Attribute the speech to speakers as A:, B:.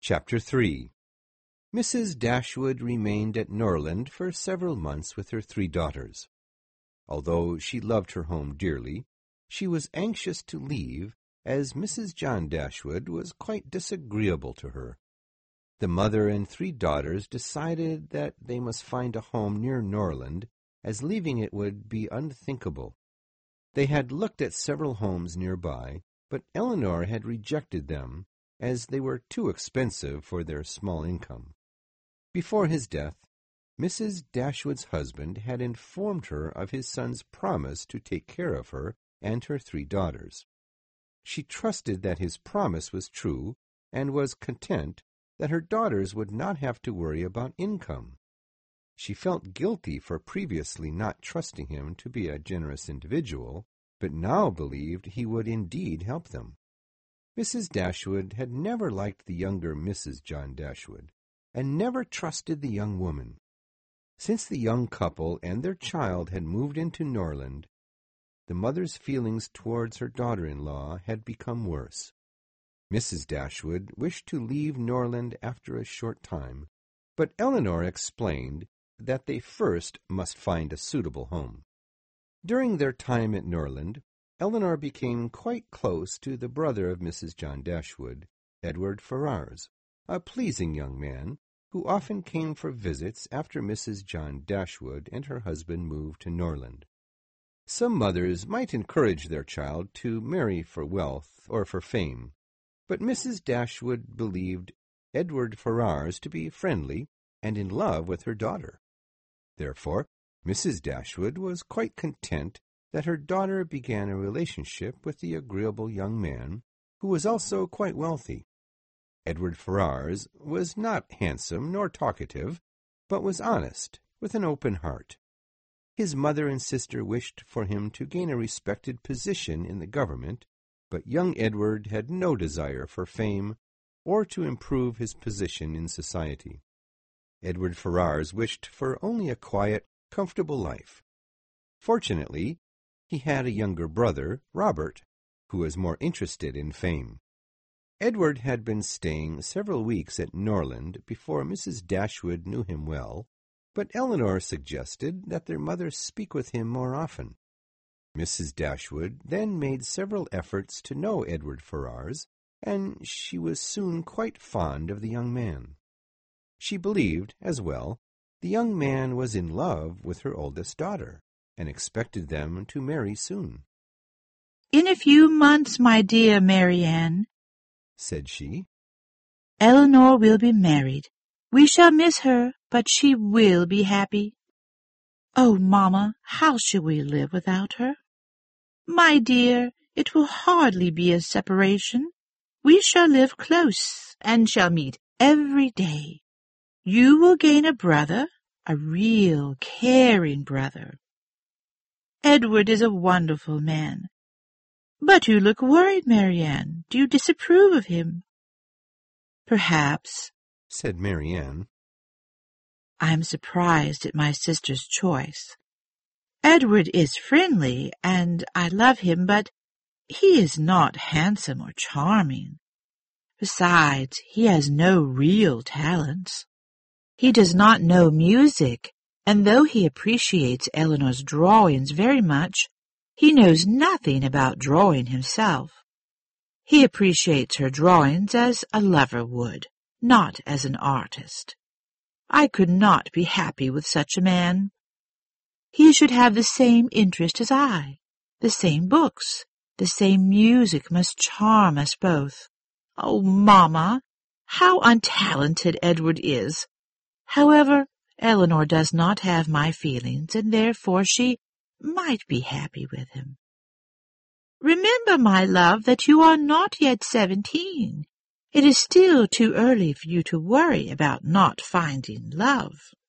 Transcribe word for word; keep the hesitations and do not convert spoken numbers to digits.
A: Chapter three. Missus Dashwood remained at Norland for several months with her three daughters. Although she loved her home dearly, she was anxious to leave, as Missus John Dashwood was quite disagreeable to her. The mother and three daughters decided that they must find a home near Norland, as leaving it would be unthinkable. They had looked at several homes nearby, but Eleanor had rejected them, as they were too expensive for their small income. Before his death, Missus Dashwood's husband had informed her of his son's promise to take care of her and her three daughters. She trusted that his promise was true, and was content that her daughters would not have to worry about income. She felt guilty for previously not trusting him to be a generous individual, but now believed he would indeed help them. Missus Dashwood had never liked the younger Missus John Dashwood, and never trusted the young woman. Since the young couple and their child had moved into Norland, the mother's feelings towards her daughter-in-law had become worse. Missus Dashwood wished to leave Norland after a short time, but Eleanor explained that they first must find a suitable home. During their time at Norland, Eleanor became quite close to the brother of Missus John Dashwood, Edward Ferrars, a pleasing young man who often came for visits after Missus John Dashwood and her husband moved to Norland. Some mothers might encourage their child to marry for wealth or for fame, but Missus Dashwood believed Edward Ferrars to be friendly and in love with her daughter. Therefore, Missus Dashwood was quite content that her daughter began a relationship with the agreeable young man, who was also quite wealthy. Edward Ferrars was not handsome nor talkative, but was honest, with an open heart. His mother and sister wished for him to gain a respected position in the government, but young Edward had no desire for fame or to improve his position in society. Edward Ferrars wished for only a quiet, comfortable life. Fortunately, he had a younger brother, Robert, who was more interested in fame. Edward had been staying several weeks at Norland before Missus Dashwood knew him well, but Eleanor suggested that their mother speak with him more often. Missus Dashwood then made several efforts to know Edward Ferrars, and she was soon quite fond of the young man. She believed, as well, the young man was in love with her oldest daughter, and expected them to marry soon.
B: "In a few months, my dear Marianne,"
A: said she,
B: "Eleanor will be married. We shall miss her, but she will be happy. Oh, Mamma, how shall we live without her? My dear, it will hardly be a separation. We shall live close, and shall meet every day. You will gain a brother, a real caring brother. Edward is a wonderful man. But you look worried, Marianne. Do you disapprove of him?" "Perhaps,"
A: said Marianne.
B: "I am surprised at my sister's choice. Edward is friendly, and I love him, but he is not handsome or charming. Besides, he has no real talents. He does not know music, and though he appreciates Eleanor's drawings very much, he knows nothing about drawing himself. He appreciates her drawings as a lover would, not as an artist. I could not be happy with such a man. He should have the same interest as I. The same books, the same music must charm us both. Oh, Mamma, how untalented Edward is! However, Eleanor does not have my feelings, and therefore she might be happy with him. Remember, my love, that you are not yet seventeen. It is still too early for you to worry about not finding love."